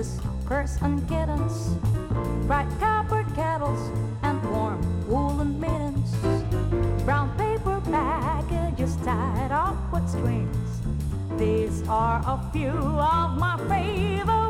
whiskers and kittens, bright copper kettles and warm woolen mittens, brown paper packages tied off with strings. These are a few of my favorite